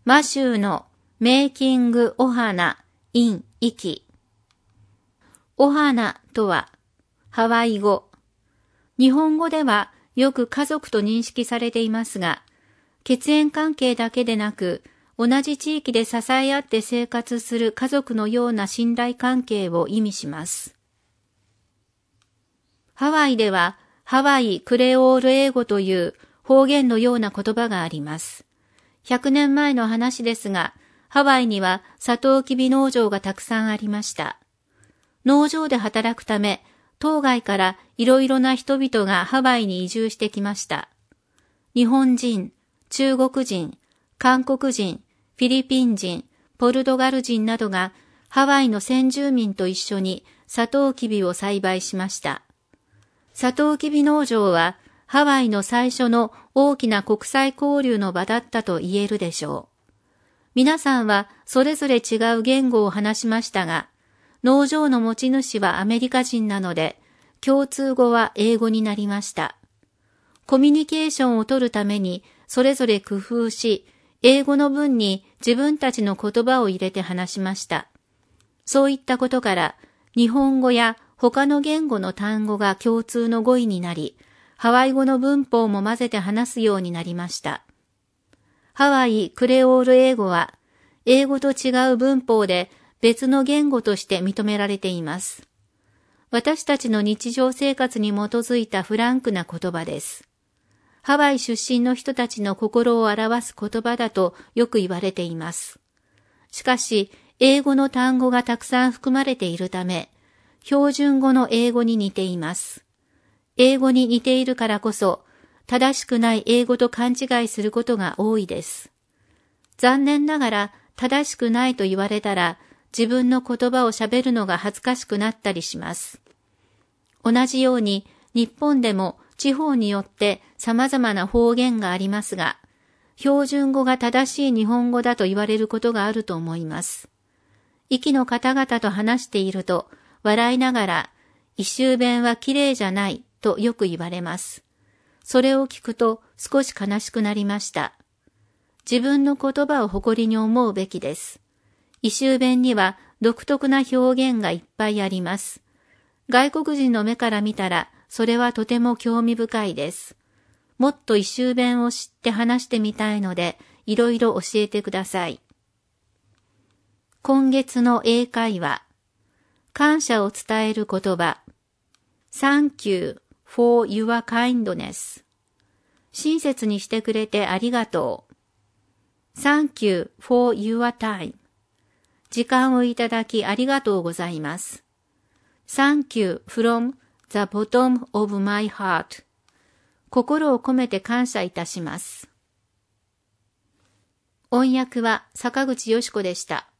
マシューのメイキングオハナ in イキ。オハナとはハワイ語。日本語ではよく家族と認識されていますが、血縁関係だけでなく、同じ地域で支え合って生活する家族のような信頼関係を意味します。ハワイではハワイクレオール英語という方言のような言葉があります。100年前の話ですが、ハワイにはサトウキビ農場がたくさんありました。農場で働くため、島外からいろいろな人々がハワイに移住してきました。日本人、中国人、韓国人、フィリピン人、ポルトガル人などがハワイの先住民と一緒にサトウキビを栽培しました。サトウキビ農場はハワイの最初の大きな国際交流の場だったと言えるでしょう。皆さんはそれぞれ違う言語を話しましたが、農場の持ち主はアメリカ人なので、共通語は英語になりました。コミュニケーションを取るためにそれぞれ工夫し、英語の文に自分たちの言葉を入れて話しました。そういったことから、日本語や他の言語の単語が共通の語彙になり、ハワイ語の文法も混ぜて話すようになりました。ハワイクレオール英語は、英語と違う文法で別の言語として認められています。私たちの日常生活に基づいたフランクな言葉です。ハワイ出身の人たちの心を表す言葉だとよく言われています。しかし、英語の単語がたくさん含まれているため、標準語の英語に似ています。英語に似ているからこそ、正しくない英語と勘違いすることが多いです。残念ながら、正しくないと言われたら、自分の言葉を喋るのが恥ずかしくなったりします。同じように、日本でも地方によって様々な方言がありますが、標準語が正しい日本語だと言われることがあると思います。壱岐の方々と話していると、笑いながら、伊州弁は綺麗じゃないとよく言われます。それを聞くと少し悲しくなりました。自分の言葉を誇りに思うべきです。伊州弁には独特な表現がいっぱいあります。外国人の目から見たら、それはとても興味深いです。もっと伊州弁を知って話してみたいので、いろいろ教えてください。今月の英会話。感謝を伝える言葉。Thank you for your kindness。親切にしてくれてありがとう。Thank you for your time。時間をいただきありがとうございます。Thank you from the bottom of my heart。心を込めて感謝いたします。音訳は坂口よし子でした。